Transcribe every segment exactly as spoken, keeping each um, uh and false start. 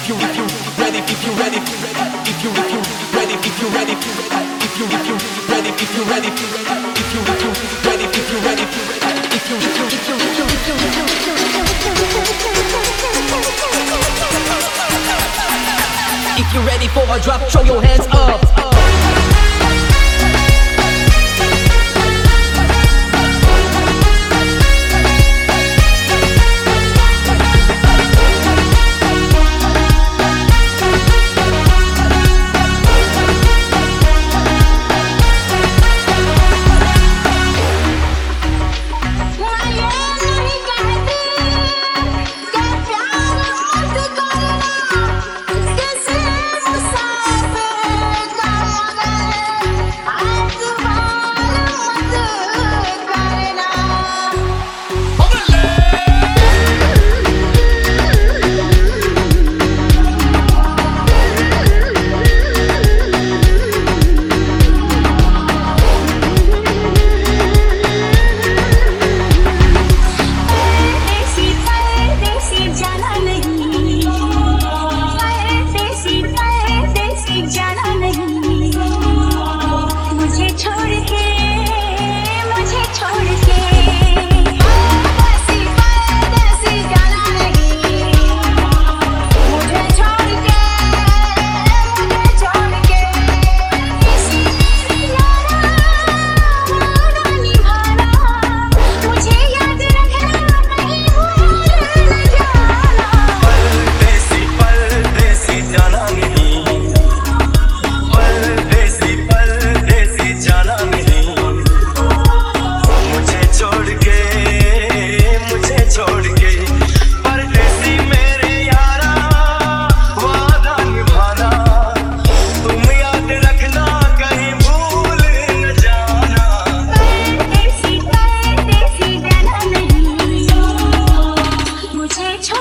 you if you ready if you ready if you if you ready if you ready if you if you ready if you ready if you if you ready if you ready if you if you if you if you're ready for a drop, throw your hands up.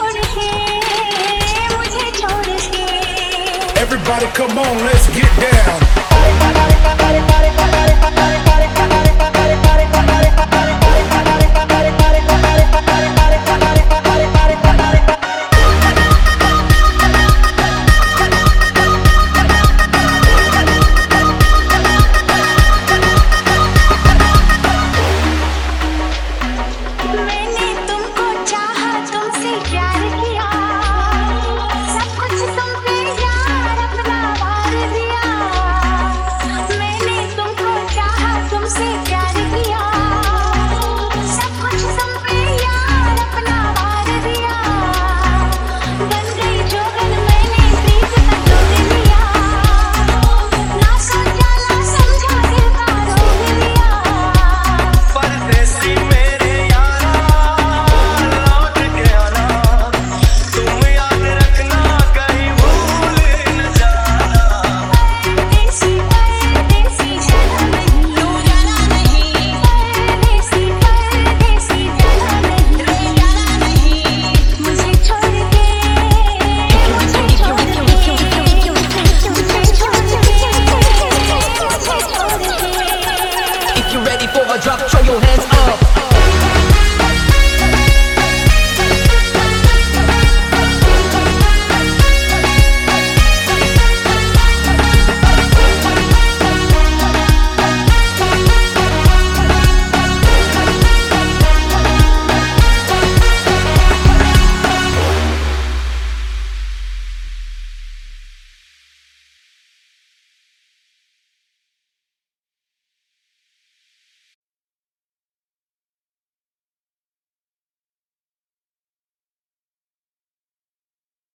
Everybody come on, let's get down.